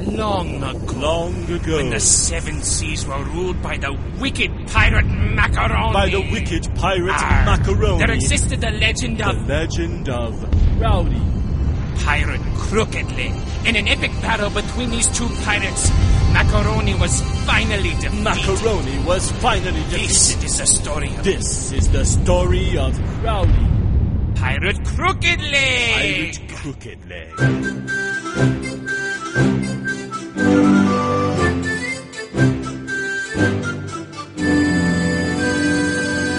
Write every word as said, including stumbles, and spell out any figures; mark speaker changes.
Speaker 1: long ago.
Speaker 2: Long ago.
Speaker 1: When the seven seas were ruled by the wicked pirate Macaroni.
Speaker 2: By the wicked pirate
Speaker 1: Arr,
Speaker 2: Macaroni.
Speaker 1: There existed the legend
Speaker 2: The
Speaker 1: of...
Speaker 2: legend of Rowdy.
Speaker 1: Pirate Crooked Leg. In an epic battle between these two pirates, Macaroni was finally defeated.
Speaker 2: Macaroni was finally defeated.
Speaker 1: This is the story of...
Speaker 2: This is the story of Rowdy.
Speaker 1: Pirate Crooked Leg.
Speaker 2: Pirate Crooked Leg.